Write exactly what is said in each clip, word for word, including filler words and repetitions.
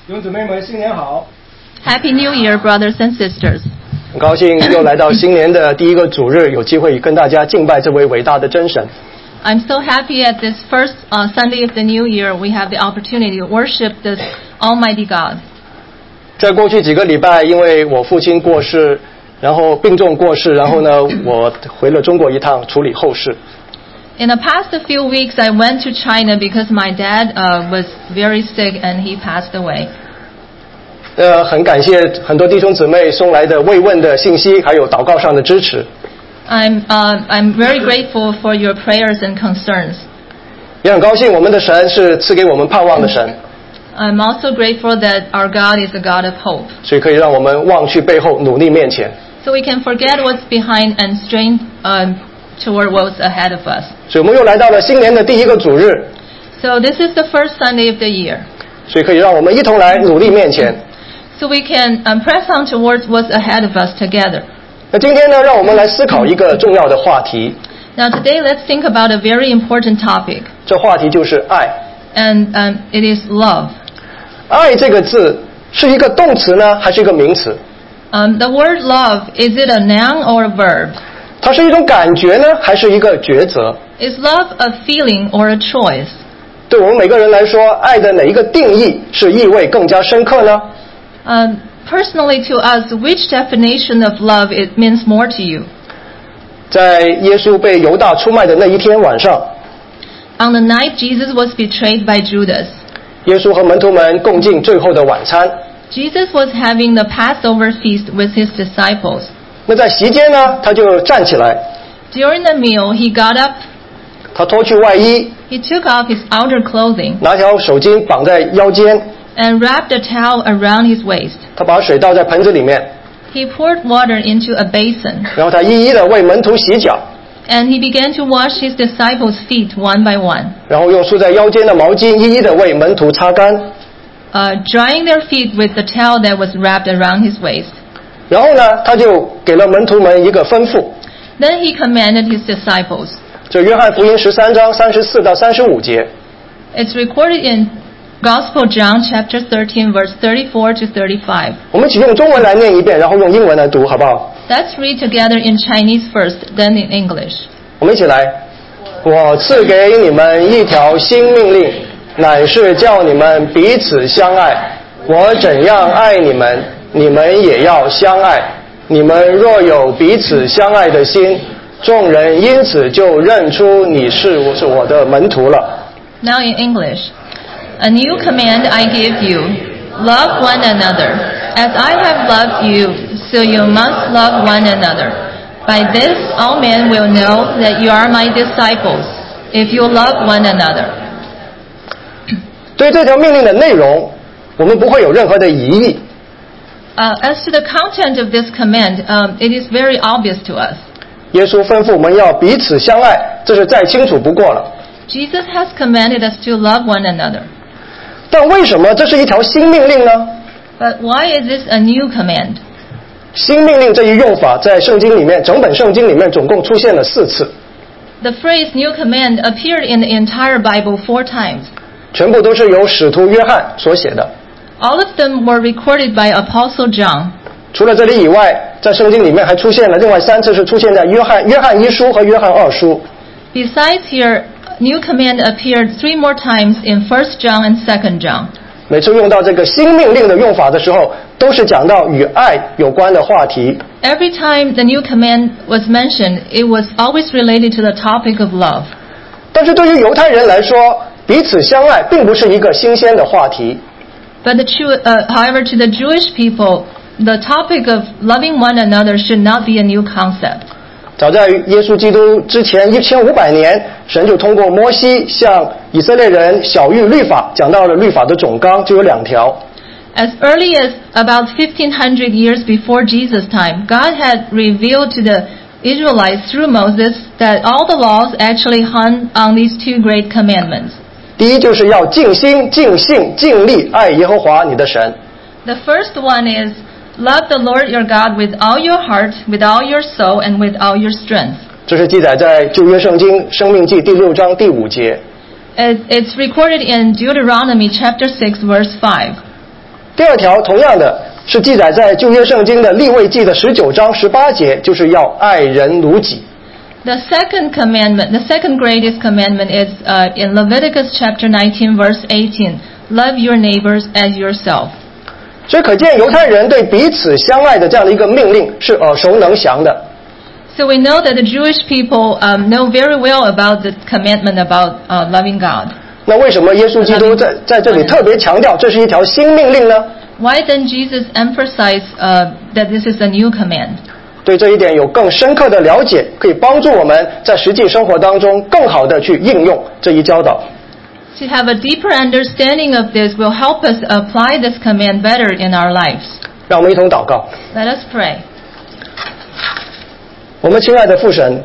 弟兄姊妹们，新年好 Happy New Year, brothers and sisters. 很高兴又来到新年的第一个主日，有机会跟大家敬拜这位伟大的真神。 I'm so happy at this first uh, Sunday of the New Year we have the opportunity to worship this Almighty God. 在过去几个礼拜，因为我父亲过世，然后病重过世，然后呢，我回了中国一趟处理后事。 In the past few weeks, I went to China because my dad uh, was very sick and he passed away. 呃，很感谢很多弟兄姊妹送来的慰问的信息，还有祷告上的支持。 I'm uh, I'm very grateful for your prayers and concerns. 也很高兴我们的神是赐给我们盼望的神。 I'm also grateful that our God is a God of hope. 所以可以让我们忘去背后，努力面前。 So we can forget what's behind and strain uh, toward what's ahead of us. 所以我们又来到了新年的第一个主日。 So this is the first Sunday of the year. 所以可以让我们一同来努力面前。 So we can um, press on towards what's ahead of us together. 那今天呢，让我们来思考一个重要的话题。 Now today, let's think about a very important topic. 这话题就是爱。 And um, it is love. 爱这个字是一个动词呢，还是一个名词？ Um, the word love, is it a noun or a verb? 它是一种感觉呢，还是一个抉择？ Is love a feeling or a choice? 对我们每个人来说，爱的哪一个定义是意味更加深刻呢？ Um, personally to us, which definition of love it means more to you? 在耶稣被犹大出卖的那一天晚上， On the night Jesus was betrayed by Judas, 耶稣和门徒们共进最后的晚餐。 Jesus was having the Passover feast with his disciples. 那在席间呢，他就站起来， During the meal, he got up, 他脱去外衣， he took off his outer clothing, 拿条手巾绑在腰间， and wrapped a towel around his waist. 他把水倒在盆子里面， He poured water into a basin, 然后他一一的为门徒洗脚， and he began to wash his disciples' feet one by one, 然后用束在腰间的毛巾一一的为门徒擦干， uh, drying their feet with the towel that was wrapped around his waist. 然后呢，他就给了门徒们一个吩咐。 Then he commanded his disciples. 这约翰福音十三章三十四到三十五节， It's recorded in Gospel John chapter thirteen, verse thirty-four to thirty-five. 我们一起用中文来念一遍，然后用英文来读，好不好？ Let's read together in Chinese first, then in English. 我们一起来。我赐给你们一条新命令，乃是叫你们彼此相爱。我怎样爱你们，你们也要相爱。你们若有彼此相爱的心，众人因此就认出你是我是我的门徒了。 Now in English. A new command I give you, love one another. As I have loved you, so you must love one another. By this all men will know that you are my disciples, if you love one another. 对这条命令的内容，我们不会有任何的疑义。 Uh, as to the content of this command, um, it is very obvious to us. 耶稣吩咐我们要彼此相爱，这是再清楚不过了。 Jesus has commanded us to love one another. 但为什么这是一条新命令呢？ But why is this a new command? 新命令这一用法在圣经里面，整本圣经里面总共出现了四次， The phrase new command appeared in the entire Bible four times. 全部都是由使徒约翰所写的。 All of them were recorded by Apostle John. 除了这里以外，在圣经里面还出现了另外三次，是出现在约翰约翰一书和约翰二书。 Besides here, new command appeared three more times in First John and Second John. 每次用到这个新命令的用法的时候，都是讲到与爱有关的话题。 Every time the new command was mentioned, it was always related to the topic of love. 但是对于犹太人来说，彼此相爱并不是一个新鲜的话题。 But the Jew, uh, however, to the Jewish people, the topic of loving one another should not be a new concept. 早在耶稣基督之前一千五百年，神就通过摩西向以色列人晓谕律法，讲到了律法的总纲就有两条。 As early as about fifteen hundred years before Jesus' time, God had revealed to the Israelites through Moses that all the laws actually hung on these two great commandments. 第一就是要尽心、尽性、尽力爱耶和华你的神。 The first one is, love the Lord your God with all your heart, with all your soul, and with all your strength. 这是记载在旧约圣经申命记第六章第五节。 It's recorded in Deuteronomy chapter six, verse five. 第二条同样的是记载在旧约圣经的利未记的十九章十八节，就是要爱人如己。 The second commandment, the second greatest commandment is uh, in Leviticus chapter nineteen, verse eighteen. Love your neighbors as yourself. 所以可见犹太人对彼此相爱的这样的一个命令是耳熟能详的。 So we know that the Jewish people um, know very well about the commandment about uh, loving God. 那为什么耶稣基督在在这里特别强调这是一条新命令呢？ Why then Jesus emphasized uh, that this is a new command? 对这一点有更深刻的了解，可以帮助我们在实际生活当中更好的去应用这一教导。 To have a deeper understanding of this will help us apply this command better in our lives. 让我们一同祷告。 Let us pray. 我们亲爱的父神，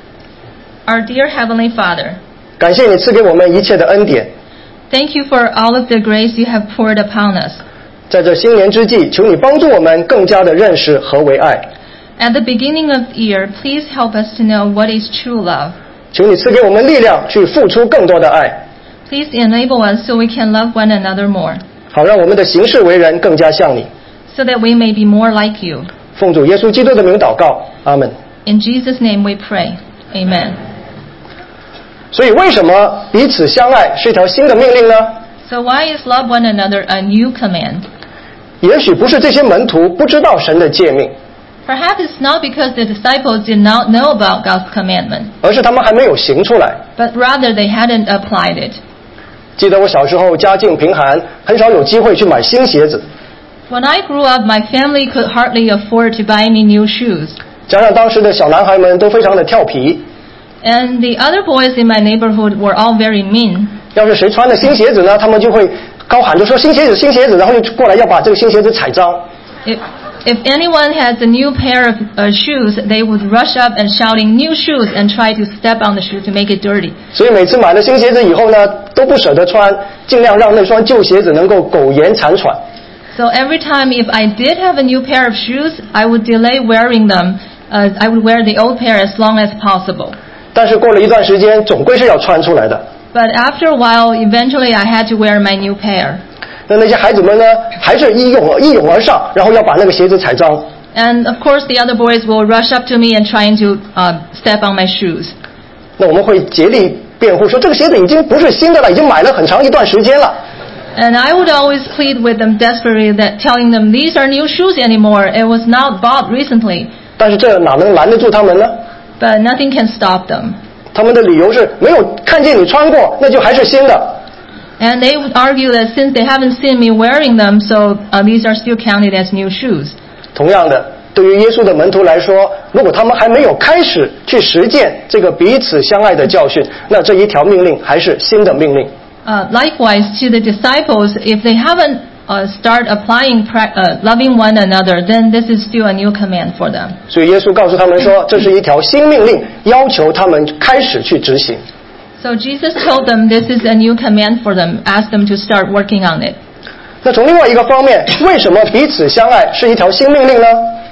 Our dear Heavenly Father, 感谢你赐给我们一切的恩典。 thank you for all of the grace you have poured upon us. 在这新年之际，求你帮助我们更加的认识何为爱。 At the beginning of the year, please help us to know what is true love. 求你赐给我们力量去付出更多的爱， Please enable us so we can love one another more, 好让我们的行事为人更加像你。 so that we may be more like you. 奉主耶稣基督的名祷告，阿们。 In Jesus' name we pray. Amen. 所以为什么彼此相爱是一条新的命令呢？ So why is love one another a new command? 也许不是这些门徒不知道神的诫命， Perhaps it's not because the disciples did not know about God's commandment, 而是他们还没有行出来。 but rather they hadn't applied it. 记得我小时候家境贫寒，很少有机会去买新鞋子， When I grew up, my family could hardly afford to buy me new shoes. 加上当时的小男孩们都非常的调皮， And the other boys in my neighborhood were all very mean. 要是谁穿了新鞋子呢，他们就会高喊着说新鞋子新鞋子，然后就过来要把这个新鞋子踩脏。 If, if anyone has a new pair of uh, shoes, they would rush up and shouting new shoes and try to step on the shoe to make it dirty. 所以每次买了新鞋子以后呢，都不舍得穿，尽量让那双旧鞋子能够苟延残喘。 So every time if I did have a new pair of shoes, I would delay wearing them. Uh, I would wear the old pair as long as possible. 但是过了一段时间，总归是要穿出来的。 But after a while, eventually I had to wear my new pair. 那那些孩子们呢，还是一涌一涌而上，然后要把那个鞋子踩脏。 And of course, the other boys will rush up to me and trying to uh, step on my shoes. 那我们会竭力辩护说，这个鞋子已经不是新的了，已经买了很长一段时间了。 And I would always plead with them desperately, that telling them these are new shoes anymore. It was not bought recently. 但是这哪能拦得住他们呢？ But nothing can stop them. 他们的理由是没有看见你穿过，那就还是新的。 And they would argue that since they haven't seen me wearing them, so uh, these are still counted as new shoes. 同样的，对于耶稣的门徒来说，如果他们还没有开始去实践这个彼此相爱的教训，那这一条命令还是新的命令。 Uh, likewise, to the disciples, if they haven't uh, start applying pra- uh, loving one another, then this is still a new command for them. 所以耶稣告诉他们说，这是一条新命令，要求他们开始去执行。 So Jesus told them this is a new command for them, asked them to start working on it. 那从另外一个方面，为什么彼此相爱是一条新命令呢？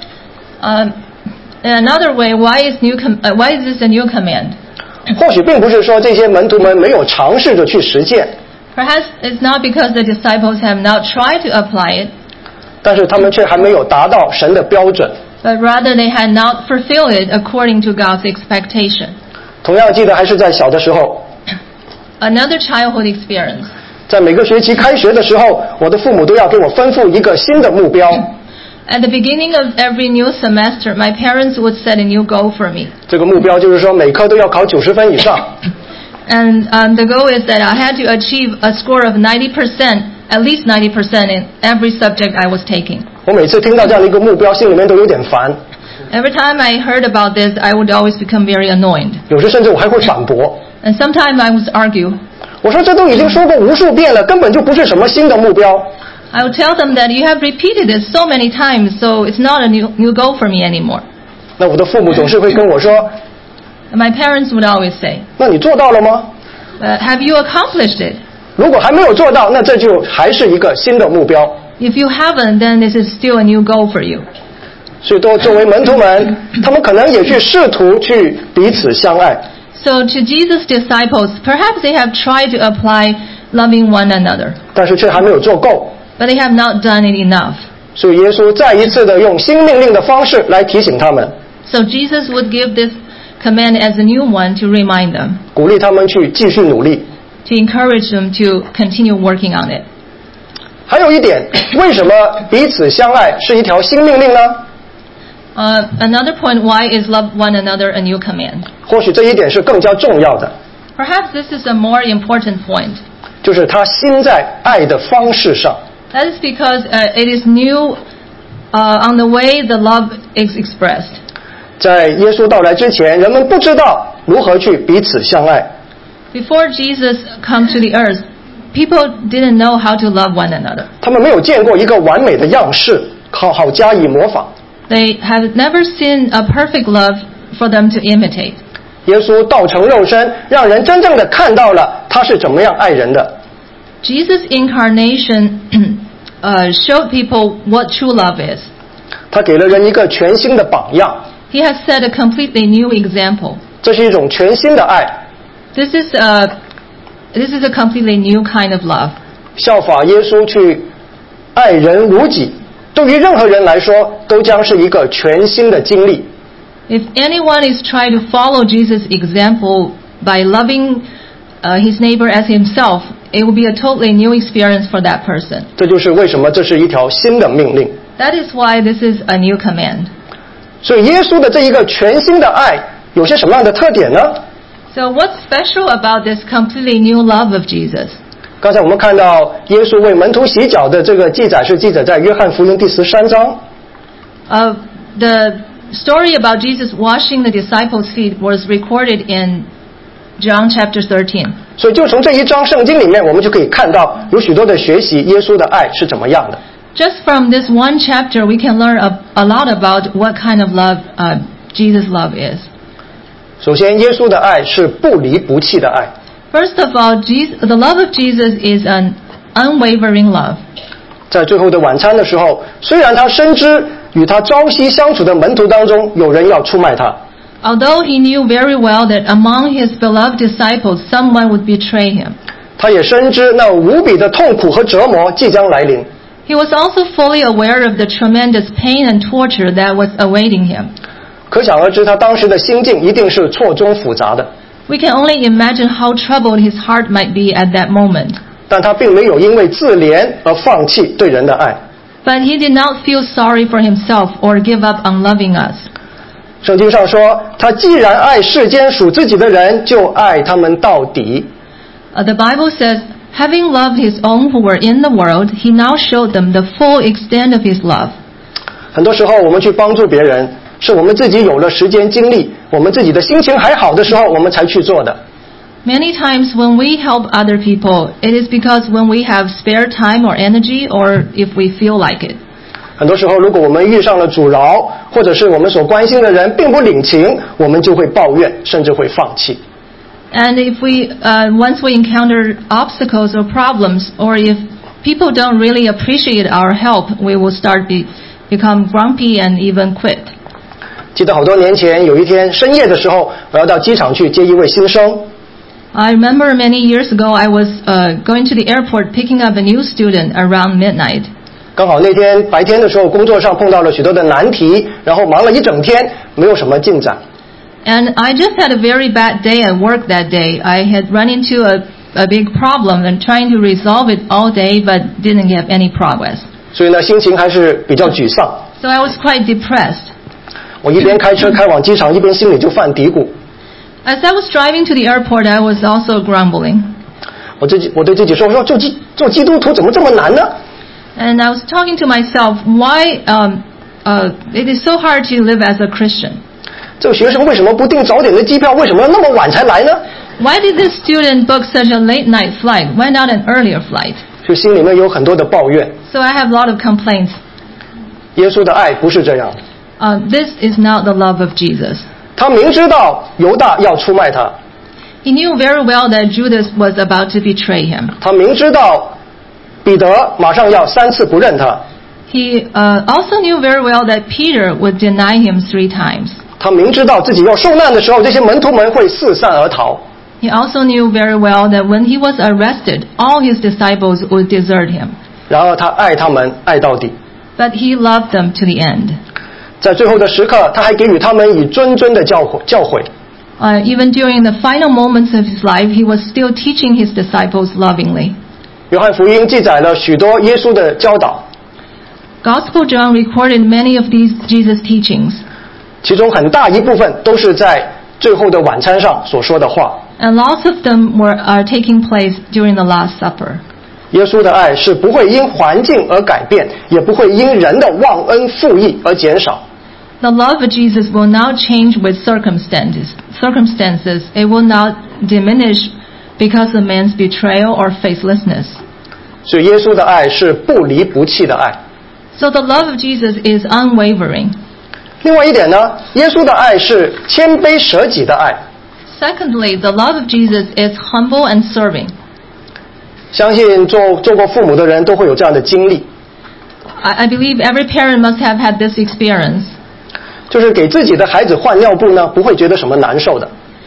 Um, in another way, why is new com- uh, why is this a new command? 或许并不是说这些门徒们没有尝试着去实践， Perhaps it's not because the disciples have not tried to apply it, 但是他们却还没有达到神的标准。 but rather they had not fulfilled it according to God's expectation. 同样记得还是在小的时候， Another childhood experience. 在每个学期开学的时候，我的父母都要给我吩咐一个新的目标。 At the beginning of every new semester, my parents would set a new goal for me. 这个目标就是说每科都要考九十分以上。 And um, the goal is that I had to achieve a score of ninety percent, at least ninety percent in every subject I was taking. 我每次听到这样的一个目标，心里面都有点烦， Every time I heard about this, I would always become very annoyed. 有时甚至我还会反驳。 And sometimes I would argue. 我说这都已经说过无数遍了，根本就不是什么新的目标。 I would tell them that you have repeated it so many times, so it's not a new, new goal for me anymore. 那我的父母总是会跟我说 And my parents would always say, 那你做到了吗？ uh, have you accomplished it? 如果还没有做到，那这就还是一个新的目标。 If you haven't, then this is still a new goal for you. 所以都作为门徒们，他们可能也去试图去彼此相爱， So to Jesus' disciples, perhaps they have tried to apply loving one another, 但是却还没有做够。 but they have not done it enough. 所以耶稣再一次的用新命令的方式来提醒他们， So Jesus would give this command as a new one to remind them, 鼓励他们去继续努力。 to encourage them to continue working on it. 还有一点，为什么彼此相爱是一条新命令呢？ Uh, another point, why is love one another a new command? 或许这一点是更加重要的， Perhaps this is a more important point. 就是他新在爱的方式上。 That is because uh, it is new uh, on the way the love is expressed. 在耶稣到来之前，人们不知道如何去彼此相爱。 Before Jesus come to the earth, people didn't know how to love one another. 他们没有见过一个完美的样式，好好加以模仿。 They have never seen a perfect love for them to imitate. 耶稣道成肉身，让人真正的看到了他是怎么样爱人的。 Jesus' incarnation uh, showed people what true love is. 他给了人一个全新的榜样， He has set a completely new example. 这是一种全新的爱， This is a, this is a completely new kind of love. 效法耶稣去爱人如己，对于任何人来说都将是一个全新的经历。 If anyone is trying to follow Jesus' example by loving uh, his neighbor as himself, it will be a totally new experience for that person. 这就是为什么这是一条新的命令。 That is why this is a new command. 所以耶稣的这一个全新的爱有些什么样的特点呢？ So what's special about this completely new love of Jesus? 刚才我们看到耶稣为门徒洗脚的这个记载是记载在约翰福音第十三章。 Uh, the story about Jesus washing the disciples' feet was recorded in John chapter thirteen. 所以就从这一章圣经里面，我们就可以看到有许多的学习耶稣的爱是怎么样的。 Just from this one chapter, we can learn a, a lot about what kind of love uh, Jesus' love is. 首先，耶稣的爱是不离不弃的爱。 First of all, Jesus, the love of Jesus is an unwavering love. 在最后的晚餐的时候，虽然他深知与他朝夕相处的门徒当中有人要出卖他， Although he knew very well that among his beloved disciples, someone would betray him. 他也深知那无比的痛苦和折磨即将来临。 He was also fully aware of the tremendous pain and torture that was awaiting him. 可想而知，他当时的心境一定是错综复杂的。 We can only imagine how troubled his heart might be at that moment. 但他并没有因为自怜而放弃对人的爱。 But he did not feel sorry for himself or give up on loving us. 圣经上说，他既然爱世间属自己的人，就爱他们到底。 Uh, the Bible says, having loved his own who were in the world, he now showed them the full extent of his love. 很多时候我们去帮助别人，是我们自己有了时间精力，我们自己的心情还好的时候，我们才去做的。 Many times when we help other people, it is because when we have spare time or energy or if we feel like it. 很多时候，如果我们遇上了阻挠，或者是我们所关心的人并不领情，我们就会抱怨，甚至会放弃。 And if we, uh, once we encounter obstacles or problems, or if people don't really appreciate our help, we will start be, become grumpy and even quit. 记得好多年前，有一天深夜的时候，我要到机场去接一位新生。 I remember many years ago I was uh, going to the airport picking up a new student around midnight. 刚好那天白天的时候，工作上碰到了许多的难题，然后忙了一整天，没有什么进展。 And I just had a very bad day at work that day. I had run into a, a big problem and trying to resolve it all day but didn't get any progress. 所以呢，心情还是比较沮丧。 So I was quite depressed. 我一边开车开往机场，一边心里就犯嘀咕。 As I was driving to the airport, I was also grumbling. 我自己，我对自己说：“我说做基做基督徒怎么这么难呢？ And I was talking to myself, why um, uh, it is so hard to live as a Christian. 这个学生为什么不订早点的机票？为什么要那么晚才来呢？” Why did this student book such a late night flight? Why not an earlier flight? 就心里面有很多的抱怨。 So I have a lot of complaints. 耶稣的爱不是这样的， Uh, this is not the love of Jesus. 他明知道犹大要出卖他， He knew very well that Judas was about to betray him. 他明知道彼得马上要三次不认他， He uh, also knew very well that Peter would deny him three times. 他明知道自己要受难的时候，这些门徒们会四散而逃。 He also knew very well that when he was arrested, all his disciples would desert him. 然而他爱他们爱到底。 but he loved them to the end. 在最后的时刻，他还给予他们以谆谆的教诲教诲。 Uh, even during the final moments of his life, he was still teaching his disciples lovingly. 约翰福音记载了许多耶稣的教导， Gospel John recorded many of these Jesus teachings, 其中很大一部分都是在最后的晚餐上所说的话。 and lots of them were are taking place during the Last Supper. 耶稣的爱是不会因环境而改变，也不会因人的忘恩负义而减少。 The love of Jesus will not change with circumstances. Circumstances, it will not diminish because of man's betrayal or faithlessness. 所以耶稣的爱是不离不弃的爱。 So the love of Jesus is unwavering. 另外一点呢，耶稣的爱是谦卑舍己的爱。 Secondly, the love of Jesus is humble and serving. 相信做做过父母的人都会有这样的经历， I, I believe every parent must have had this experience. 就是给自己的孩子换尿布呢，不会觉得什么难受的。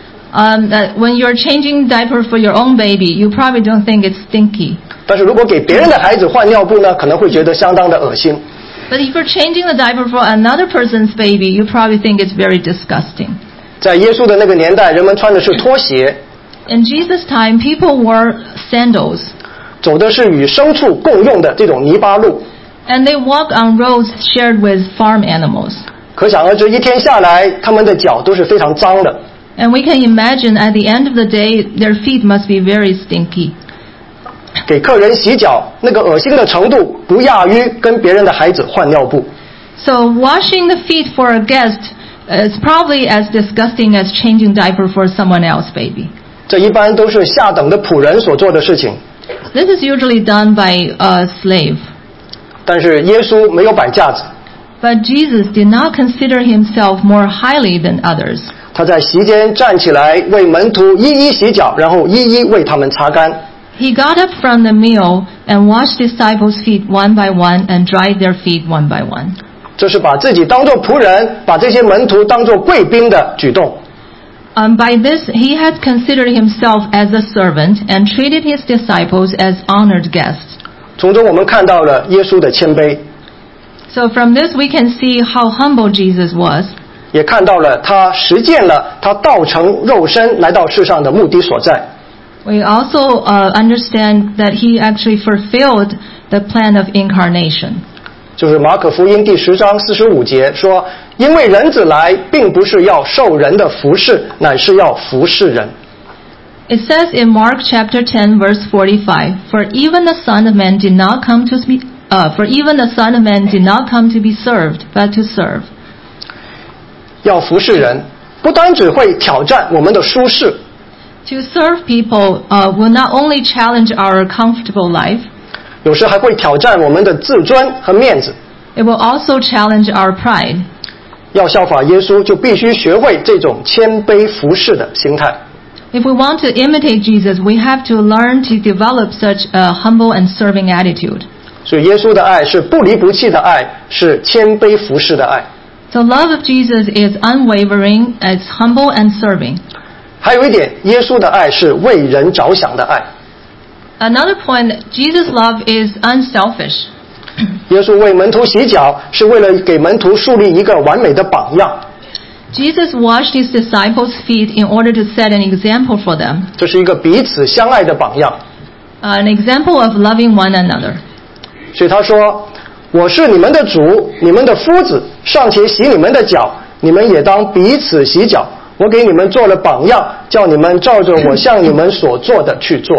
Um, that when you're changing diaper for your own baby, you probably don't think it's stinky. 但是如果给别人的孩子换尿布呢，可能会觉得相当的恶心。 But if you're changing the diaper for another person's baby, you probably think it's very disgusting. 在耶稣的那个年代，人们穿的是拖鞋， In Jesus' time, people wore sandals, 走的是与牲畜共用的这种泥巴路。 and they walked on roads shared with farm animals. 可想而知，一天下来，他们的脚都是非常脏的。 And we can imagine at the end of the day, their feet must be very stinky. 给客人洗脚，那个恶心的程度不亚于跟别人的孩子换尿布。 So washing the feet for a guest is probably as disgusting as changing diaper for someone else's baby. 这一般都是下等的仆人所做的事情。 This is usually done by a slave. 但是耶稣没有摆架子， But Jesus did not consider himself more highly than others. 他在席间站起来为门徒一一洗脚，然后一一为他们擦干。 He got up from the meal and washed disciples' feet one by one and dried their feet one by one. 这是把自己当作仆人，把这些门徒当作贵宾的举动。 Um, by this, he had considered himself as a servant and treated his disciples as honored guests. 从中我们看到了耶稣的谦卑， So from this, we can see how humble Jesus was. 也看到了他实践了他道成肉身来到世上的目的所在。 We also uh, understand that he actually fulfilled the plan of incarnation. 就是马可福音第十章四十五节说，因为人子来，并不是要受人的服侍，乃是要服侍人。 It says in Mark chapter ten, verse forty-five, "For even the Son of Man did not come to be, uh, for even the Son of Man did not come to be served, but to serve." 要服侍人，不单只会挑战我们的舒适， To serve people uh, will not only challenge our comfortable life, 有时还会挑战我们的自尊和面子。 it will also challenge our pride. 要效法耶稣，就必须学会这种谦卑服侍的心态。 If we want to imitate Jesus, we have to learn to develop such a humble and serving attitude. 所以耶稣的爱是不离不弃的爱，是谦卑服侍的爱。 The love of Jesus is unwavering, it's humble and serving. 还有一点，耶稣的爱是为人着想的爱。 Another point, Jesus' love is unselfish. 耶稣为门徒洗脚，是为了给门徒树立一个完美的榜样。 Jesus washed his disciples' feet in order to set an example for them, 这是一个彼此相爱的榜样。 uh, an example of loving one another. 所以他说：“我是你们的主，你们的夫子，尚且洗你们的脚，你们也当彼此洗脚。我给你们做了榜样，叫你们照着我向你们所做的去做。”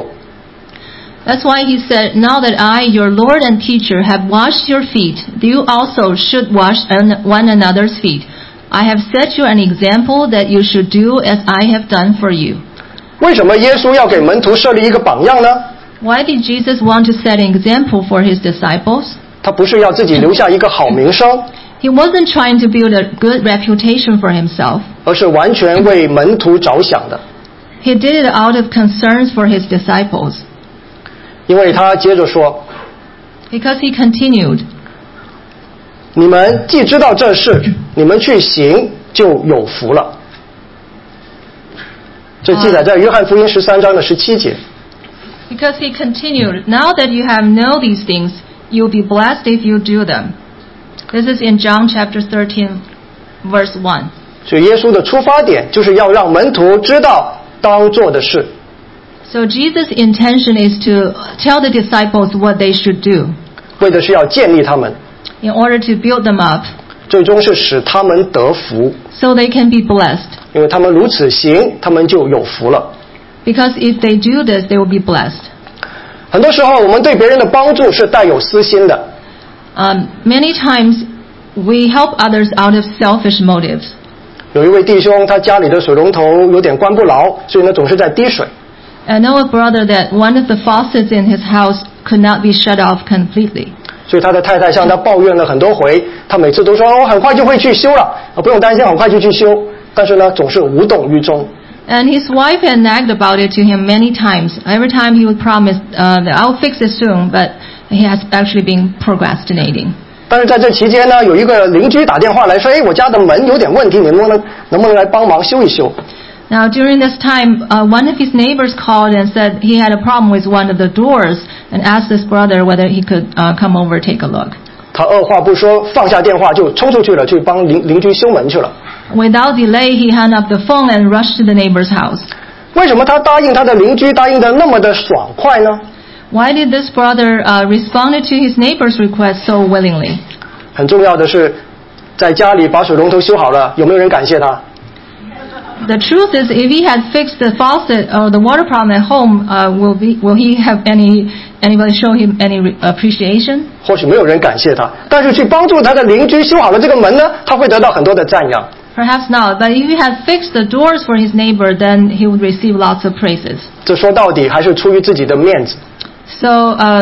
That's why he said, "Now that I, your Lord and teacher, have washed your feet, you also should wash one another's feet. I have set you an example that you should do as I have done for you." 为什么耶稣要给门徒设立一个榜样呢？ Why did Jesus want to set an example for his disciples? 他不是要自己留下一个好名声， He wasn't trying to build a good reputation for himself. 而是完全为门徒着想的。 He did it out of concerns for his disciples. 因为他接着说 Because he continued, 你们既知道这事，你们去行就有福了。这记载在约翰福音十三章的十七节。 because he continued, "Now that you have known these things, you'll be blessed if you do them. This is in John chapter thirteen, verse one. 所以耶稣的出发点就是要让门徒知道当做的事。 So Jesus' intention is to tell the disciples what they should do 为的是要建立他们， in order to build them up 最终是使他们得福， so they can be blessed. 因为他们如此行，他们就有福了。 Because if they do this, they will be blessed. 很多时候我们对别人的帮助是带有私心的， Um, many times we help others out of selfish motives. 有一位弟兄他家里的水龙头有点关不牢，所以呢总是在滴水。 I know a brother that one of the faucets in his house could not be shut off completely. 所以他的太太向他抱怨了很多回，他每次都说我、哦、很快就会去修了，不用担心，很快就去修。但是呢，总是无动于衷。 And his wife had nagged about it to him many times. Every time he would promise, uh, that I'll fix it soon, but he has actually been procrastinating. 但是在这期间呢，有一个邻居打电话来说，哎，我家的门有点问题，你能不能能不能来帮忙修一修？ Now, during this time, uh, one of his neighbors called and said he had a problem with one of the doors and asked this brother whether he could uh, come over take a look. 他二话不说，放下电话就冲出去了，去帮邻邻居修门去了。 Without delay, he hung up the phone and rushed to the neighbor's house. 为什么他答应他的邻居答应的那么的爽快呢？ Why did this brother uh, respond to his neighbor's request so willingly? 很重要的是，在家里把水龙头修好了，有没有人感谢他？ The truth is, if he had fixed the faucet or the water problem at home, uh, will, be, will he have any anybody show him any re- appreciation? 或许没有人感谢他，但是去帮助他的邻居修好了这个门呢，他会得到很多的赞扬。 Perhaps not, but if he had fixed the doors for his neighbor, then he would receive lots of praises. 这说到底还是出于自己的面子。 So, uh,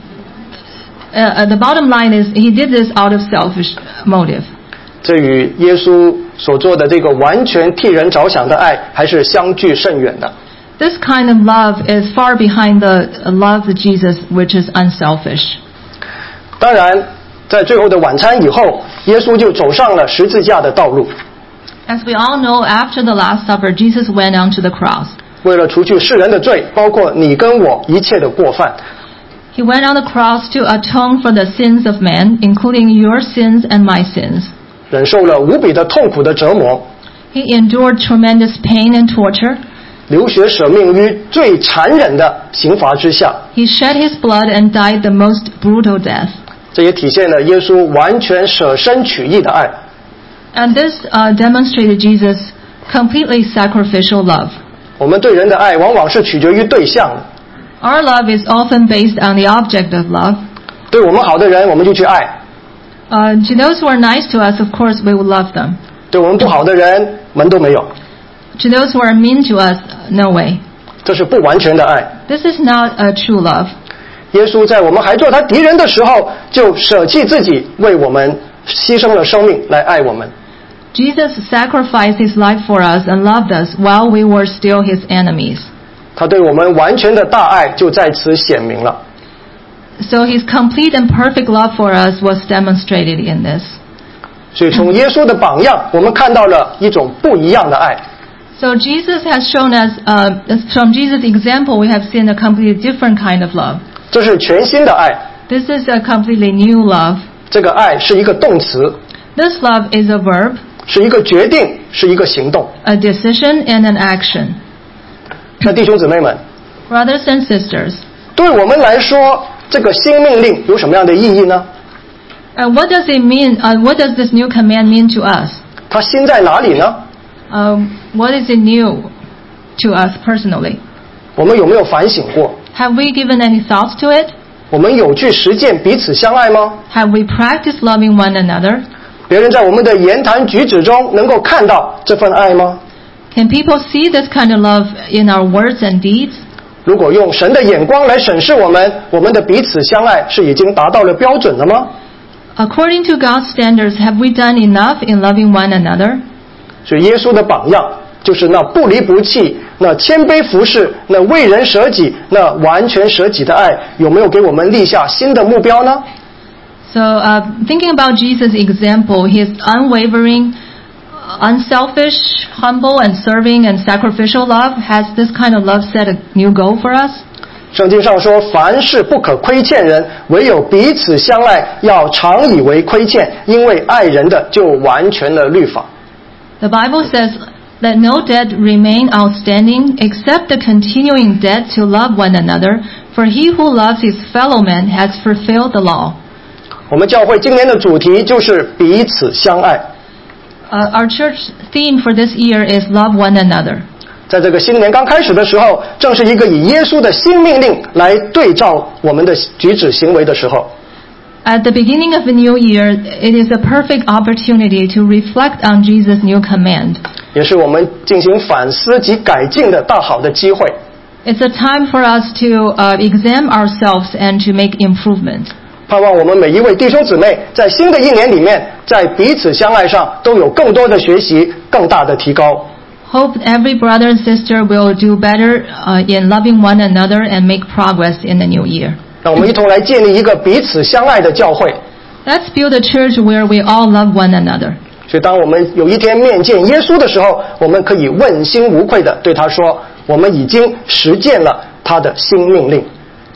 uh, the bottom line is, he did this out of selfish motive. 这与耶稣所做的这个完全替人着想的爱还是相距甚远的。 This kind of love is far behind the love of Jesus, which is unselfish. 当然，在最后的晚餐以后，耶稣就走上了十字架的道路。 As we all know, after the Last Supper, Jesus went onto the cross. 为了除去世人的罪，包括你跟我一切的过犯， He went on the cross to atone for the sins of men, including your sins and my sins. 忍受了无比的痛苦的折磨， He endured tremendous pain and torture. 流血舍命于最残忍的刑罚之下。 He shed his blood and died the most brutal death. 这也体现了耶稣完全舍身取义的爱。 And this uh, demonstrated Jesus' completely sacrificial love. 我们对人的爱往往是取决于对象的， Our love is often based on the object of love. 对我们好的人我们就去爱， Uh, to those who are nice to us, of course, we will love them. 对我们不好的人门都没有。 To those who are mean to us, no way. 这是不完全的爱。 This is not a true love. 耶稣在我们还做他敌人的时候，就舍弃自己，为我们牺牲了生命来爱我们。 Jesus sacrificed his life for us and loved us while we were still his enemies. 他对我们完全的大爱就在此显明了。 So his complete and perfect love for us was demonstrated in this. 所以从耶稣的榜样，我们看到了一种不一样的爱。 So Jesus has shown us, uh, from Jesus' example, we have seen a completely different kind of love. 这是全新的爱， This is a completely new love. 这个爱是一个动词， This love is a verb, 是一个决定，是一个行动。 a decision, and an action. 那弟兄姊妹们， Brothers and sisters, 对我们来说，这个新命令有什么样的意义呢？ uh, what does it mean? Uh, what does this new command mean to us? 它新在哪里呢？ Uh, what is it new to us personally? 我们有没有反省过？ Have we given any thoughts to it? 我们有去实践彼此相爱吗？ Have we practiced loving one another? 别人在我们的言谈举止中能够看到这份爱吗？ Can people see this kind of love in our words and deeds? 如果用神的眼光来审视我们，我们的彼此相爱是已经达到了标准了吗？ According to God's standards, have we done enough in loving one another? 所以耶稣的榜样就是那不离不弃、那谦卑服侍、那为人舍己、那完全舍己的爱，有没有给我们立下新的目标呢？ So, uh, thinking about Jesus' example, his unwavering, unselfish, humble, and serving and sacrificial love, has this kind of love set a new goal for us? 圣经上说，凡事不可亏欠人，唯有彼此相爱，要常以为亏欠，因为爱人的就完全了律法。 The Bible says, "Let no debt remain outstanding except the continuing debt to love one another, for he who loves his fellow man has fulfilled the law." 我们教会今年的主题就是彼此相爱。 Uh, our church theme for this year is love one another. 在这个新年刚开始的时候，正是一个以耶稣的新命令来对照我们的举止行为的时候。 At the beginning of the new year, it is a perfect opportunity to reflect on Jesus' new command. 也是我们进行反思及改进的大好的机会。 It's a time for us to uh, examine ourselves and to make improvement. 盼望我们每一位弟兄姊妹在新的一年里面，在彼此相爱上都有更多的学习，更大的提高。 Hope every brother and sister will do better uh, in loving one another and make progress in the new year. 让我们一同来建立一个彼此相爱的教会。 Let's build a church where we all love one another. 所以当我们有一天面见耶稣的时候，我们可以问心无愧地对他说，我们已经实践了他的新命令。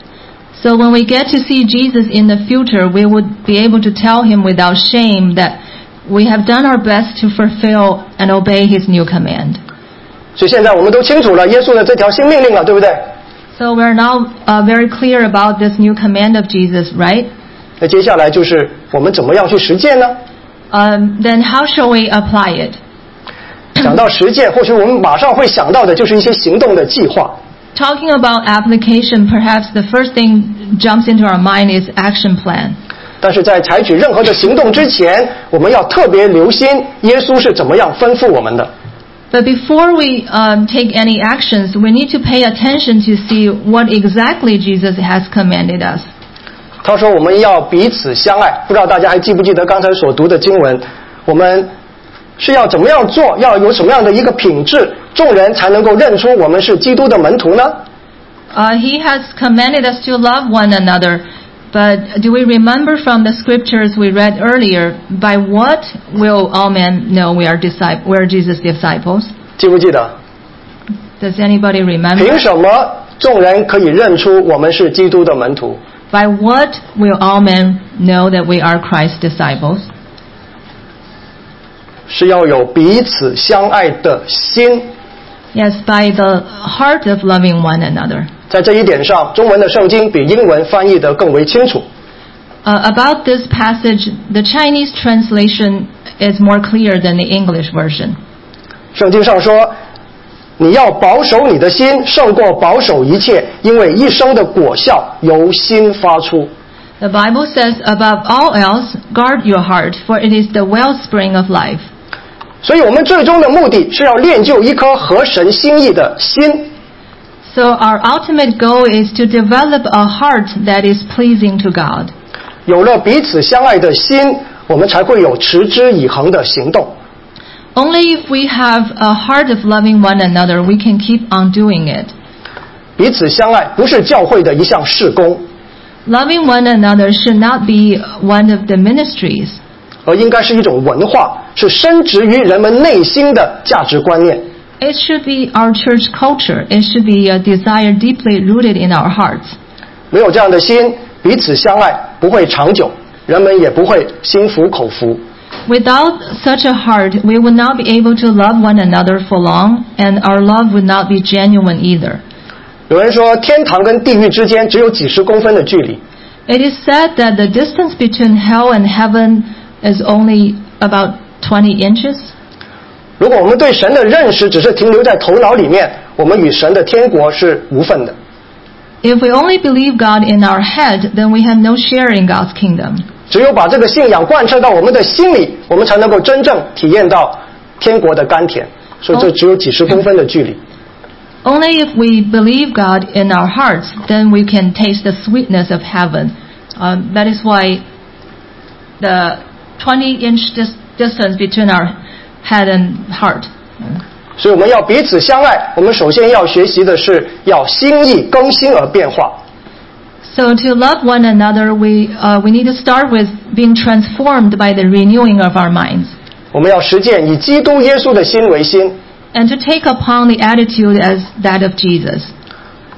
So when we get to see Jesus in the future, we would be able to tell him without shame that we have done our best to fulfill and obey his new command. 所以现在我们都清楚了耶稣的这条新命令了，对不对？ So we're now uh, very clear about this new command of Jesus, right? 那接下来就是我们怎么样去实践呢？ Um, then how shall we apply it? 讲到实践，或许我们马上会想到的就是一些行动的计划。 Talking about application, perhaps the first thing jumps into our mind is action plan. 但是在采取任何的行动之前，我们要特别留心耶稣是怎么样吩咐我们的。 But before we um, take any actions, we need to pay attention to see what exactly Jesus has commanded us. 他说我们要彼此相爱，不知道大家还记不记得刚才所读的经文，我们是要怎么样做，要有什么样的一个品质，众人才能够认出我们是基督的门徒呢？ Uh, he has commanded us to love one another, but do we remember from the scriptures we read earlier, by what will all men know we are, disciples, we are Jesus' disciples? 记不记得？ Does anybody remember? 凭什么众人可以认出我们是基督的门徒？ By what will all men know that we are Christ's disciples? 是要有彼此相爱的心。 Yes, by the heart of loving one another. 在这一点上，中文的圣经比英文翻译得更为清楚。 Uh, about this passage, the Chinese translation is more clear than the English version. 圣经上说，你要保守你的心，胜过保守一切，因为一生的果效由心发出。 The Bible says, above all else, guard your heart, for it is the wellspring of life. 所以我们最终的目的是要练就一颗合神心意的心。 So our ultimate goal is to develop a heart that is pleasing to God. 有了彼此相爱的心，我们才会有持之以恒的行动。 Only if we have a heart of loving one another, we can keep on doing it. 彼此相爱不是教会的一项事工， Loving one another should not be one of the ministries, 而应该是一种文化，是深植于人们内心的价值观念。 it should be our church culture. It should be a desire deeply rooted in our hearts. 没有这样的心，彼此相爱不会长久，人们也不会心服口服。 Without such a heart, we would not be able to love one another for long, and our love would not be genuine either. 有人说，天堂跟地狱之间只有几十公分的距离。 It is said that the distance between hell and heaven is only about twenty inches. 如果我们对神的认识只是停留在头脑里面，我们与神的天国是无份的。 If we only believe God in our head, then we have no share in God's kingdom. 只有把这个信仰贯彻到我们的心里，我们才能够真正体验到天国的甘甜。所以这只有几十公分的距离。 Only if we believe God in our hearts, then we can taste the sweetness of heaven. Um, that is why the twenty-inch dis- distance between our head and heart. 所以我们要彼此相爱，我们首先要学习的是要心意更新而变化。 So to love one another, we uh, we need to start with being transformed by the renewing of our minds, 我们要实践以基督耶稣的心为心。 and to take upon the attitude as that of Jesus.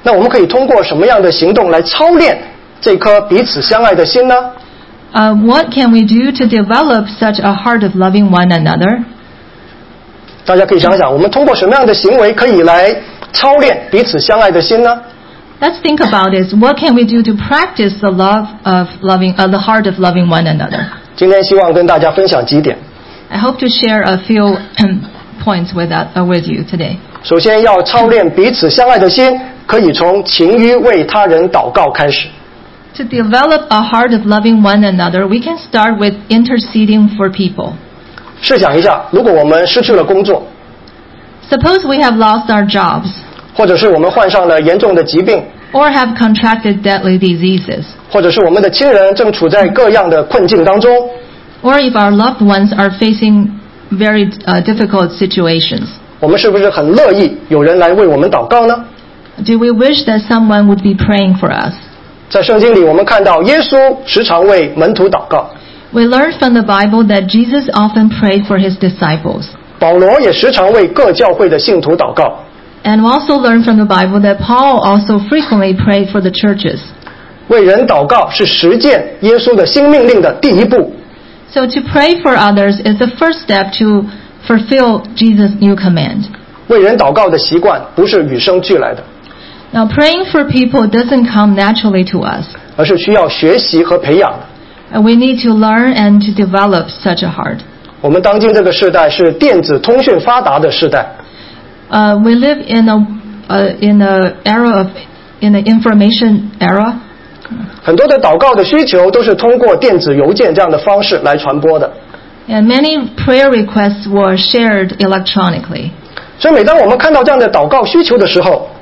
那我们可以通过什么样的行动来操练这颗彼此相爱的心呢？ Uh, what can we do to develop such a heart of loving one another? 大家可以想想，我们通过什么样的行为可以来操练彼此相爱的心呢？ Let's think about it. What can we do to practice the love of loving, uh, the heart of loving one another? 今天希望跟大家分享几点。 I hope to share a few points with that, uh, with you today. 首先要操练彼此相爱的心，可以从勤于为他人祷告开始。 To develop a heart of loving one another, we can start with interceding for people. 试想一下，如果我们失去了工作， Suppose we have lost our jobs, 或者是我们患上了严重的疾病， or have contracted deadly diseases, 或者是我们的亲人正处在各样的困境当中， or if our loved ones are facing very uh, difficult situations. 我们是不是很乐意有人来为我们祷告呢？ Do we wish that someone would be praying for us? 在圣经里我们看到耶稣时常为门徒祷告， We learn from the Bible that Jesus often prayed for his disciples. 保罗也时常为各教会的信徒祷告。 And we also learn from the Bible that Paul also frequently prayed for the churches. 为人祷告是实践耶稣的新命令的第一步。 So to pray for others is the first step to fulfill Jesus' new command. 为人祷告的习惯不是与生俱来的， Now praying for people doesn't come naturally to us. 而是需要学习和培养的。 And we need to learn and to develop such a heart. 我们当今这个时代是电子通讯发达的时代， Uh, we live in a uh, in a era of in the information era. 很多的祷告的需求都是通过电子邮件这样的方式来传播的。 And many prayer requests were shared electronically. 所以每当我们看到这样的祷告需求的时候，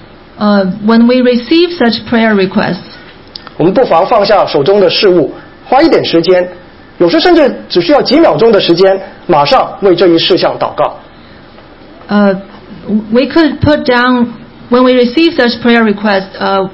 Uh, when we receive such prayer requests, 我们不妨放下手中的事物，花一点时间，有时甚至只需要几秒钟的时间，马上为这一事项祷告。 uh, we could put down, when we receive such prayer requests, uh,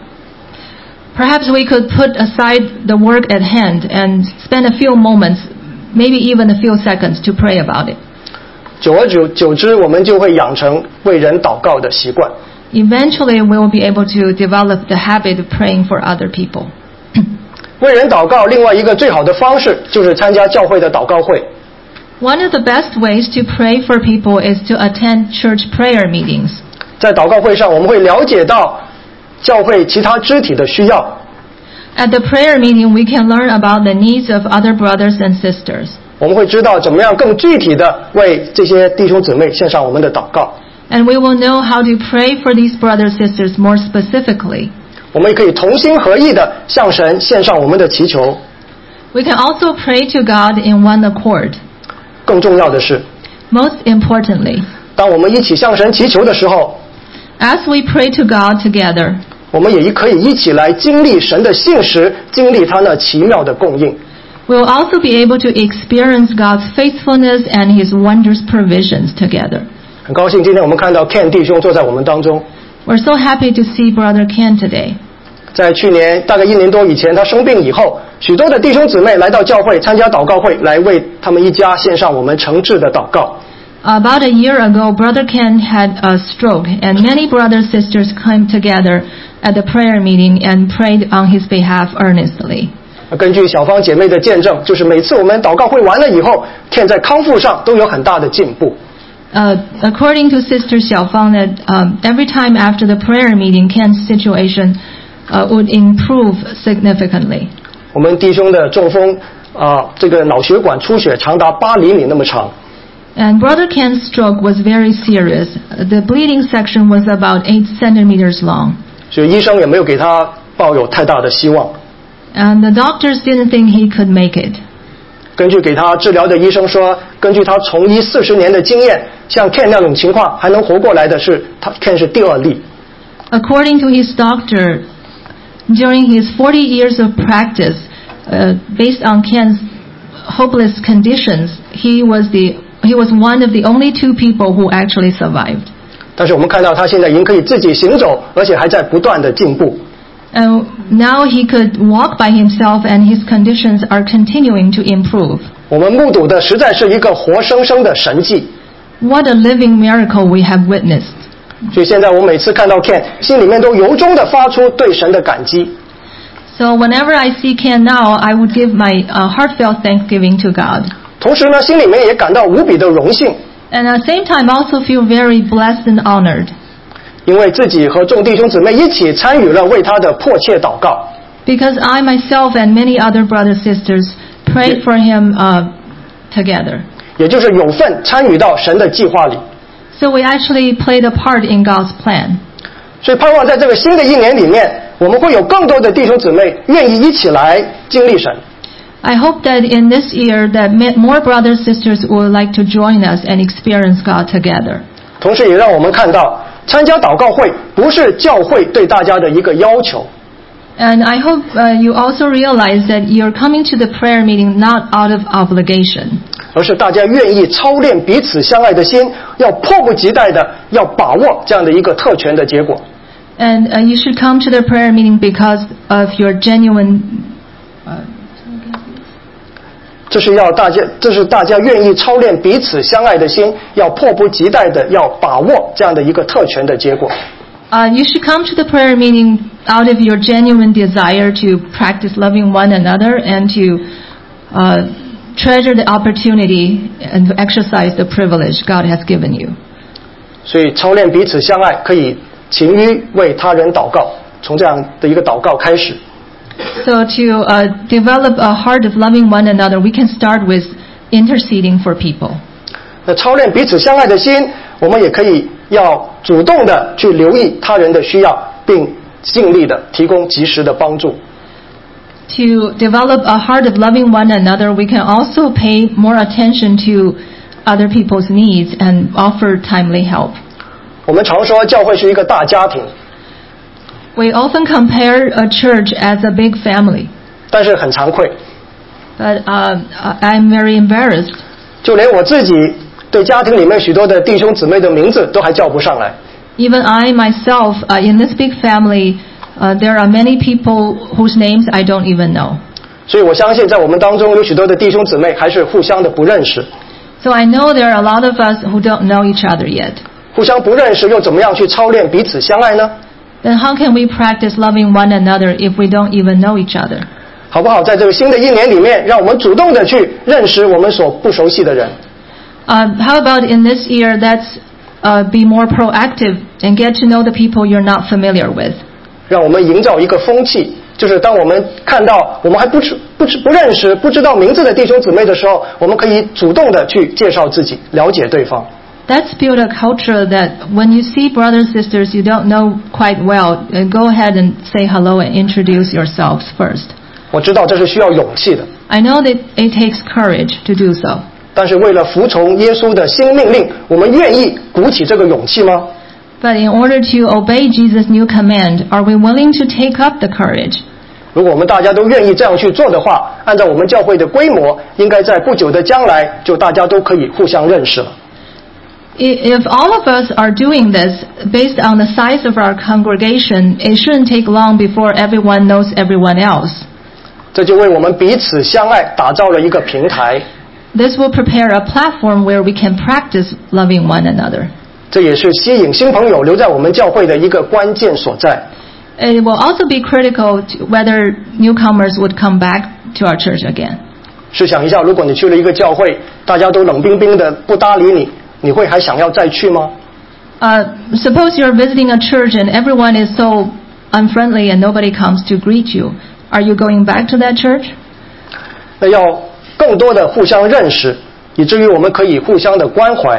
perhaps we could put aside the work at hand and spend a few moments, maybe even a few seconds to pray about it. 久而久久之，我们就会养成为人祷告的习惯。 Eventually, we will be able to develop the habit of praying for other people. 为人祷告，另外一个最好的方式就是参加教会的祷告会。 One of the best ways to pray for people is to attend church prayer meetings. 在祷告会上，我们会了解到教会其他肢体的需要， At the prayer meeting, we can learn about the needs of other brothers and sisters. 我们会知道怎么样更具体的为这些弟兄姊妹献上我们的祷告。 And we will know how to pray for these brothers and sisters more specifically. 我们也可以同心合意的向神献上我们的祈求。 We can also pray to God in one accord. 更重要的是， Most importantly, 当我们一起向神祈求的时候， as we pray to God together, 我们也可以一起来经历神的信实，经历他那奇妙的供应。 we will also be able to experience God's faithfulness and His wondrous provisions together. 很高兴今天我们看到 Ken 弟兄坐在我们当中。 We're so happy to see Brother Ken today. 在去年大概一年多以前，他生病以后，许多的弟兄姊妹来到教会参加祷告会，来为他们一家献上我们诚挚的祷告。 About a year ago, Brother Ken had a stroke, and many brothers and sisters came together at the prayer meeting and prayed on his behalf earnestly. 根据小芳姐妹的见证，就是每次我们祷告会完了以后 ，Ken 在康复上都有很大的进步。 Uh, according to Sister Xiaofang, that um, every time after the prayer meeting, Ken's situation uh, would improve significantly. 我们弟兄的中风啊、呃，这个脑血管出血长达八厘米那么长。 And Brother Ken's stroke was very serious. The bleeding section was about eight centimeters long. 所以医生也没有给他抱有太大的希望。 And the doctors didn't think he could make it. 根据给他治疗的医生说，根据他从医四十年的经验，像 Ken 那种情况还能活过来的是他 Ken 是第二例。 According to his doctor, during his forty years of practice, uh, based on Ken's hopeless conditions, he was the he was one of the only two people who actually survived. 但是我们看到他现在已经可以自己行走，而且还在不断的进步。 And now he could walk by himself, and his conditions are continuing to improve. 我们目睹的实在是一个活生生的神迹。 What a living miracle we have witnessed. 所以现在我每次看到 Ken， 心里面都由衷的发出对神的感激。 So whenever I see Ken now, I would give my uh, heartfelt thanksgiving to God. 同时呢，心里面也感到无比的荣幸。 And at the same time, also feel very blessed and honored. 因为自己和众弟兄姊妹一起参与了为他的迫切祷告。 Because I myself and many other brothers and sisters prayed for him uh, together. 也就是有份参与到神的计划里。 So we actually played a part in God's plan. 所以盼望在这个新的一年里面，我们会有更多的弟兄姊妹愿意一起来经历神。 I hope that in this year that more brothers and sisters would like to join us and experience God together. 同时也让我们看到，参加祷告会不是教会对大家的一个要求。 And I hope uh, you also realize that you're coming to the prayer meeting not out of obligation. 而是大家愿意操练彼此相爱的心，要迫不及待的要把握这样的一个特权的结果。 And uh, you should come to the prayer meeting because of your genuine. Uh, 这是要大家，这是大家愿意操练彼此相爱的心，要迫不及待的要把握这样的一个特权的结果。 Uh, you should come to the prayer meeting out of your genuine desire to practice loving one another and to uh, treasure the opportunity and to exercise the privilege God has given you. 所以操练彼此相爱，可以勤于为他人祷告，从这样的一个祷告开始。 So to uh, develop a heart of loving one another, we can start with interceding for people. 那操练彼此相爱的心，我们也可以要主动的去留意他人的需要，并尽力的提供及时的帮助。 To develop a heart of loving one another, we can also pay more attention to other people's needs and offer timely help. 我们常说教会是一个大家庭。 We often compare a church as a big family. 但是很惭愧。 But uh, I'm very embarrassed. 就连我自己对家庭里面许多的弟兄姊妹的名字都还叫不上来。 Even I myself, uh, in this big family, uh, there are many people whose names I don't even know. 所以我相信在我们当中有许多的弟兄姊妹还是互相的不认识。 So I know there are a lot of us who don't know each other yet. 互相不认识又怎么样去操练彼此相爱呢？ Then how can we practice loving one another if we don't even know each other? 好不好？在这个新的一年里面，让我们主动的去认识我们所不熟悉的人。 Uh, how about in this year, let's uh, be more proactive and get to know the people you're not familiar with. 让我们营造一个风气，就是当我们看到我们还不知不知不认识、不知道名字的弟兄姊妹的时候，我们可以主动的去介绍自己，了解对方。 Let's build a culture that when you see brothers and sisters you don't know quite well, uh, go ahead and say hello and introduce yourselves first. 我知道这是需要勇气的。 I know that it takes courage to do so. 但是为了服从耶稣的新命令，我们愿意鼓起这个勇气吗？ But in order to obey Jesus' new command, are we willing to take up the courage? 如果我们大家都愿意这样去做的话，按照我们教会的规模，应该在不久的将来，就大家都可以互相认识了。 If all of us are doing this, based on the size of our congregation, it shouldn't take long before everyone knows everyone else. 这就为我们彼此相爱打造了一个平台。 This will prepare a platform where we can practice loving one another. 这也是吸引新朋友留在我们教会的一个关键所在。 It will also be critical to whether newcomers would come back to our church again. 试想一下，如果你去了一个教会，大家都冷冰冰的不搭理你，你会还想要再去吗？ Uh, suppose you're visiting a church and everyone is so unfriendly and nobody comes to greet you. Are you going back to that church? 那要更多的互相认识，以至于我们可以互相的关怀。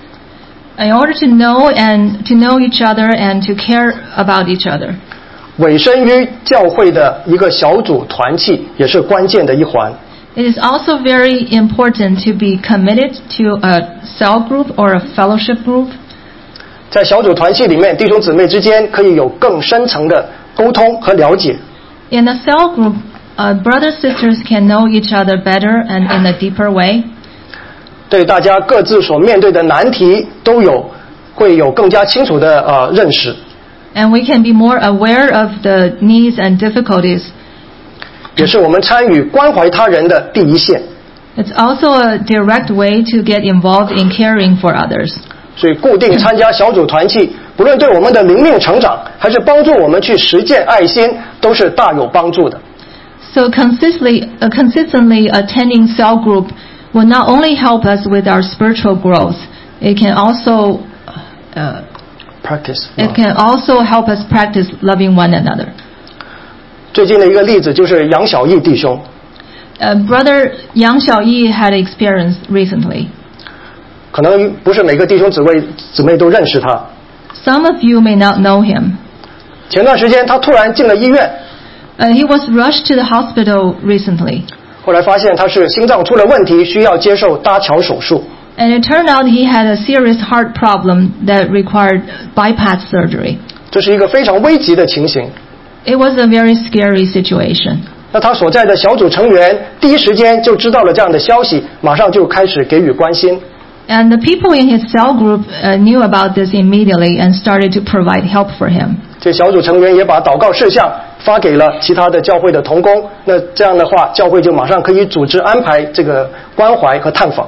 In order to know and to know each other and to care about each other. 委身于教会的一个小组团契也是关键的一环。 It is also very important to be committed to a cell group or a fellowship group. 在小组团契里面，弟兄姊妹之间可以有更深层的沟通和了解。 In a cell group, uh, brothers and sisters can know each other better and in a deeper way. 对大家各自所面对的难题都有会有更加清楚的呃认识。 And we can be more aware of the needs and difficulties. 也是我们参与关怀他人的第一线。 It's also a direct way to get involved in caring for others. 所以固定参加小组团契， 不论对我们的灵命成长，还是帮助我们去实践爱心，都是大有帮助的。 So consistently, uh, consistently attending cell group will not only help us with our spiritual growth, it can also uh, practice. It can also help us practice loving one another. 最近的一个例子就是杨小义弟兄。 Uh, brother Yang Xiaoyi had experience recently. 可能不是每个弟兄姊妹姊妹都认识他。 Some of you may not know him. 前段时间他突然进了医院。 Uh, he was rushed to the hospital recently. 后来发现他是心脏出了问题，需要接受搭桥手术。 And it turned out he had a serious heart problem that required bypass surgery. 这是一个非常危急的情形。 It was a very scary situation. 那他所在的小组成员第一时间就知道了这样的消息，马上就开始给予关心。 And the people in his cell group uh, knew about this immediately and started to provide help for him. 这小组成员也把祷告事项发给了其他的教会的同工，那这样的话，教会就马上可以组织安排这个关怀和探访。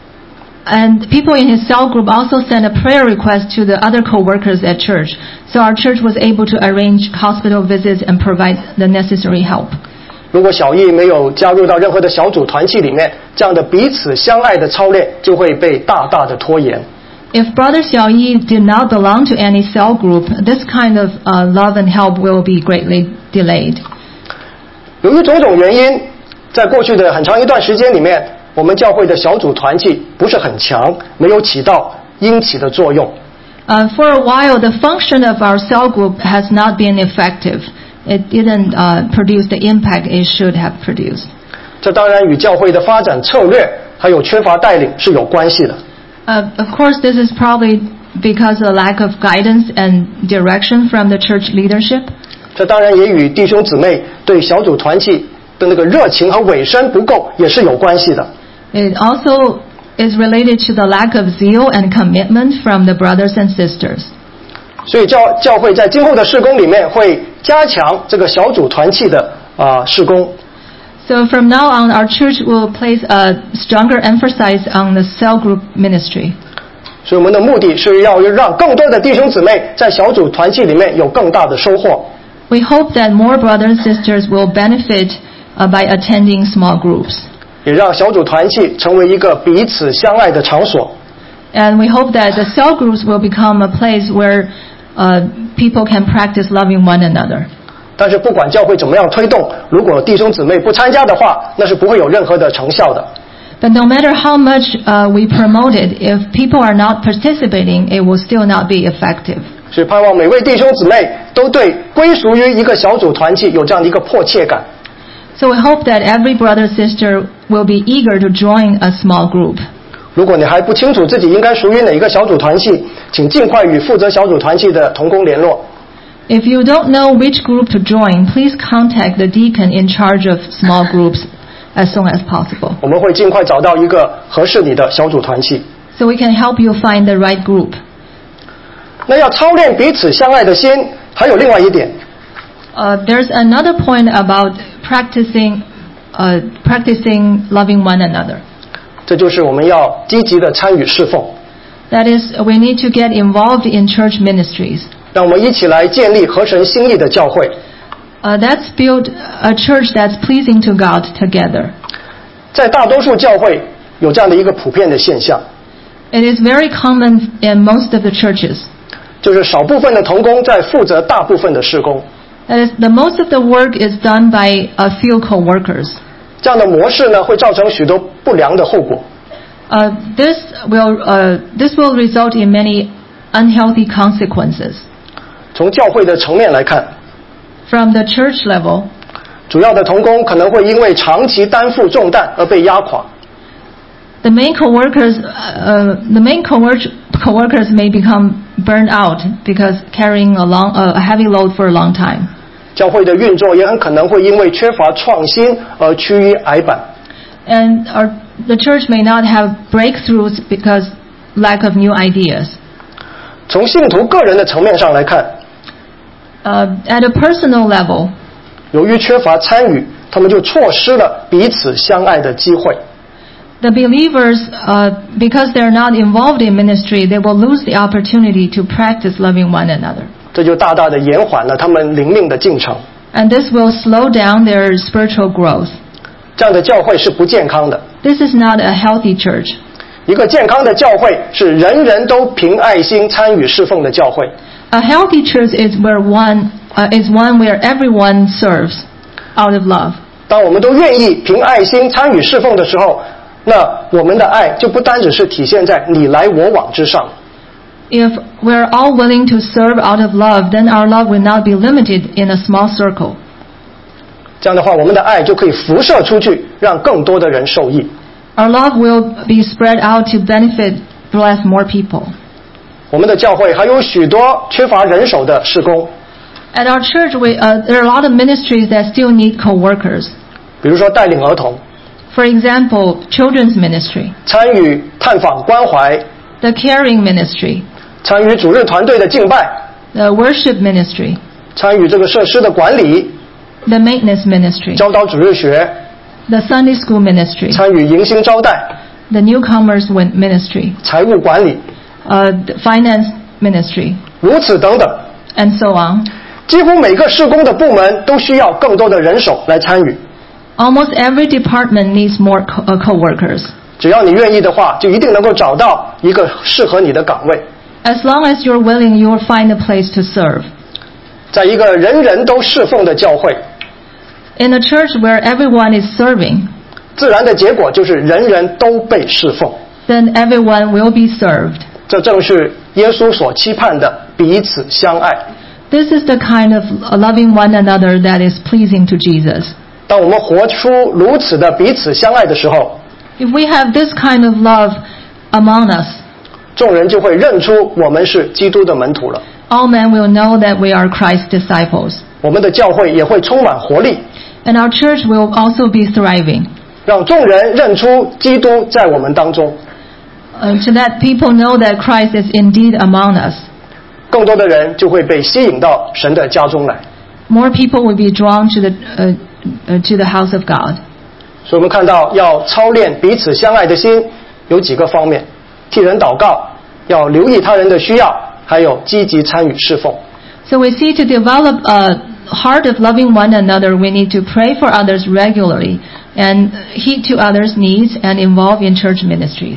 And people in his cell group also sent a prayer request to the other co-workers at church. So our church was able to arrange hospital visits and provide the necessary help. 如果小义没有加入到任何的小组团契里面，这样的彼此相爱的操练就会被大大的拖延。 If Brother Xiaoyi did not belong to any cell group, this kind of uh, love and help will be greatly delayed. 由于种种原因，在过去的很长一段时间里面，我们教会的小组团契不是很强，没有起到应起的作用。 Uh, for a while, the function of our cell group has not been effective. It didn't uh, produce the impact it should have produced. 这当然与教会的发展策略还有缺乏带领是有关系的。 Uh, of course, this is probably because of the lack of guidance and direction from the church leadership. 这当然也与弟兄姊妹对小组团契的那个热情和委身不够也是有关系的。 It also is related to the lack of zeal and commitment from the brothers and sisters. 所以教教会在今后的事工里面会加强这个小组团契的啊、呃、事工。 So from now on, our church will place a stronger emphasis on the cell group ministry. 所以我们的目的是要让更多的弟兄姊妹在小组团契里面有更大的收获。 We hope that more brothers and sisters will benefit uh, by attending small groups. 也让小组团契成为一个彼此相爱的场所。 And we hope that the cell groups will become a place where uh, people can practice loving one another. 但是不管教会怎么样推动，如果弟兄姊妹不参加的话，那是不会有任何的成效的。 But no matter how much uh, we promote it, if people are not participating, it will still not be effective. 所以盼望每位弟兄姊妹都对归属于一个小组团契有这样的一个迫切感。 So we hope that every brother and sister will be eager to join a small group. 如果你还不清楚自己应该属于哪一个小组团契，请尽快与负责小组团契的同工联络。 If you don't know which group to join, please contact the deacon in charge of small groups as soon as possible. 我们会尽快找到一个合适你的小组团契。 So we can help you find the right group. 那要操练彼此相爱的心，还有另外一点。 Uh, there's another point about practicing, uh, practicing loving one another. 这就是我们要积极的参与侍奉。 That is, we need to get involved in church ministries. 让我们一起来建立合神心意的教会。 Uh, let's build a church that's pleasing to God together. 在大多数教会有这样的一个普遍的现象。 It is very common in most of the churches. 就是少部分的同工在负责大部分的事工。 That is, the most of the work is done by a few co-workers. 这样的模式呢，会造成许多不良的后果。 Uh, this will uh, this will result in many unhealthy consequences. 从教会的层面来看 ，From the church level, 主要的同工可能会因为长期担负重担而被压垮。 The main co-workers, uh, the main co-work co-workers may become burned out because carrying a long, uh, a heavy load for a long time. 教会的运作也很可能会因为缺乏创新而趋于矮板。 And our, the church may not have breakthroughs because lack of new ideas. 从信徒个人的层面上来看， Uh, at a personal level, 由于缺乏参与，他们就错失了彼此相爱的机会。 The believers, uh, because they're not involved in ministry, they will lose the opportunity to practice loving one another. 这就大大的延缓了他们灵命的进程。 And this will slow down their spiritual growth. 这样的教会是不健康的。 This is not a healthy church. 一个健康的教会是人人都凭爱心参与侍奉的教会。 A healthy church is where one uh, is one where everyone serves out of love. 当我们都愿意凭爱心参与侍奉的时候，那我们的爱就不单只是体现在你来我往之上。 If we're all willing to serve out of love, then our love will not be limited in a small circle. 这样的话，我们的爱就可以辐射出去，让更多的人受益。 Our love will be spread out to benefit, bless more people. 我们的教会还有许多缺乏人手的事工。 At our church, we, uh, there are a lot of ministries that still need co-workers. 比如说带领儿童， For example, children's ministry, 参与探访关怀， the caring ministry, 参与主日团队的敬拜， the worship ministry, 参与这个设施的管理， the maintenance ministry, 教导主日学， the Sunday school ministry, 参与迎新招待， the newcomers win- ministry, 财务管理， uh, the finance ministry, 如此等等。 and so on. 几乎每个事工的部门都需要更多的人手来参与。 Almost every department needs more co- uh, co-workers. 只要你愿意的话，就一定能够找到一个适合你的岗位。 As long as you're willing, you will find a place to serve. 在一个人人都侍奉的教会， In a church where everyone is serving, 自然的结果就是人人都被侍奉。 then everyone will be served. 这正是耶稣所期盼的彼此相爱。 This is the kind of loving one another that is pleasing to Jesus. 当我们活出如此的彼此相爱的时候， If we have this kind of love among us, 众人就会认出我们是基督的门徒了。 all men will know that we are Christ's disciples. 我们的教会也会充满活力， And our church will also be thriving, 让众人认出基督在我们当中。 uh, so that people know that Christ is indeed among us. 更多的人就会被吸引到神的家中来。 More people will be drawn to the, uh, uh, to the house of God. 所以我们看到要操练彼此相爱的心有几个方面：替人祷告，要留意他人的需要，还有积极参与侍奉。 So we see to develop a heart of loving one another, we need to pray for others regularly and heed to others' needs and involve in church ministries.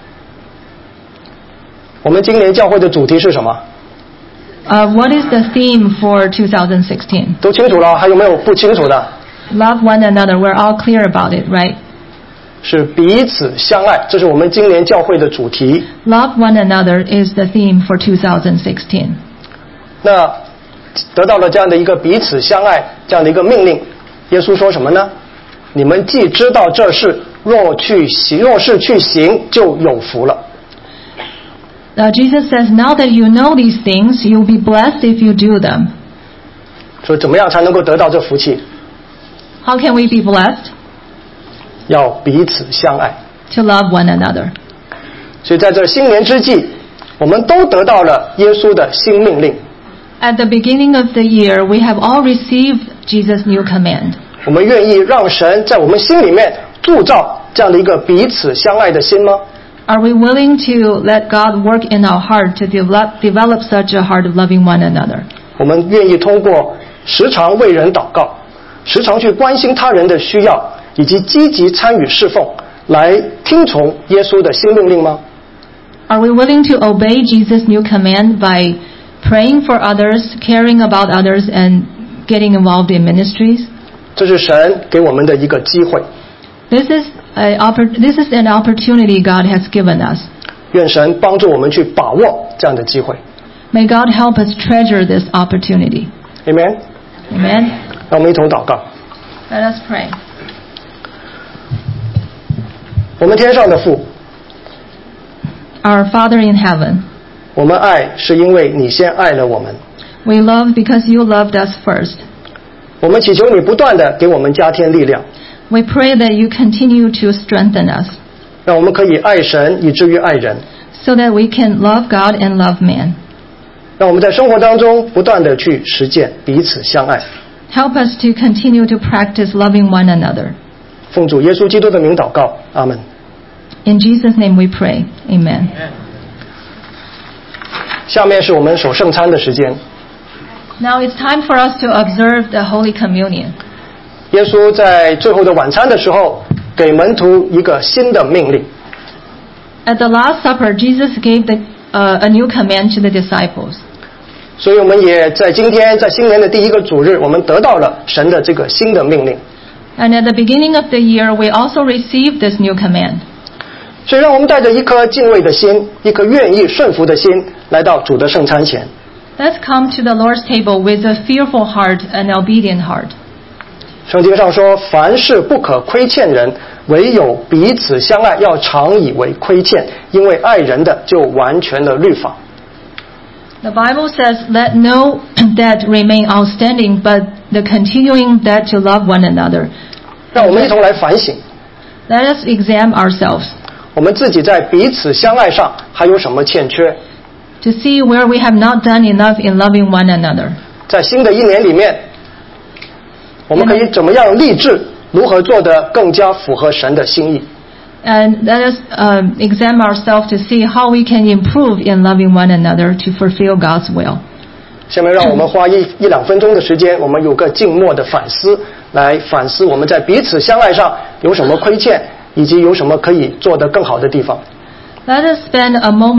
我们今年教会的主题是什么？ Uh, what is the theme for two thousand sixteen? 都清楚了，还有没有不清楚的？ Love one another. We're all clear about it, right? 是彼此相爱，这是我们今年教会的主题。 Love one another is the theme for two thousand sixteen. 那得到了这样的一个彼此相爱这样的一个命令，耶稣说什么呢？你们既知道这事，若去行，若是去行，就有福了。 Uh, Jesus says, now that you know these things, you'll be blessed if you do them. 说怎么样才能够得到这福气？ How can we be blessed? 要彼此相爱。 To love one another. 所以在这新年之际，我们都得到了耶稣的新命令。 At the beginning of the year, we have all received Jesus' new command. 我们愿意让神在我们心里面铸造这样的一个彼此相爱的心吗？ Are we willing to let God work in our heart to develop, develop such a heart of loving one another? 我们愿意通过时常为人祷告，时常去关心他人的需要，以及积极参与侍奉，来听从耶稣的新命令吗？ Are we willing to obey Jesus' new command by praying for others, caring about others, and getting involved in ministries? 这是神给我们的一个机会。 This is, a, this is an opportunity God has given us. 愿神帮助我们去把握这样的机会。 May God help us treasure this opportunity. Amen。 Amen. 让我们一同祷告。 Let us pray. 我们天上的父， Our Father in heaven, 我们爱是因为你先爱了我们。 we love because you loved us first. 我们祈求你不断的给我们加添力量， We pray that you continue to strengthen us 让我们可以爱神以至于爱人， so that we can love God and love man. 让我们在生活当中不断的去实践彼此相爱。 Help us to continue to practice loving one another. 奉主耶稣基督的名祷告，阿门。 In Jesus' name we pray. Amen. 下面是我们守圣餐的时间。 Now it's time for us to observe the Holy Communion. 耶稣在最后的晚餐的时候，给门徒一个新的命令。 At the Last Supper, Jesus gave the, uh, a new command to the disciples. 所以我们也在今天，在新年的第一个主日，我们得到了神的这个新的命令。 And at the beginning of the year, we also received this new command. 所以让我们带着一颗敬畏的心，一颗愿意顺服的心，来到主的圣餐前。 Let's come to the Lord's table with a fearful heart and obedient heart. 圣经上说，凡事不可亏欠人，唯有彼此相爱，要常以为亏欠，因为爱人的就完全了律法。 The Bible says, let no debt remain outstanding, but the continuing debt to love one another. 让我们一同来反省， Let us examine ourselves 我们自己在彼此相爱上还有什么欠缺。 to see where we have not done enough in loving one another. 在新的一年里面，我们可以怎么样立志，如何做得更加符合神的心意。 And let us um, examine ourselves to see how we can improve in loving one another to fulfill God's will. 下面让我们花一一两分钟的时间，我们有个静默的反思，来反思我们在彼此相爱上有什么亏欠，以及有什么可以做得更好的地方。 Let us spend a moment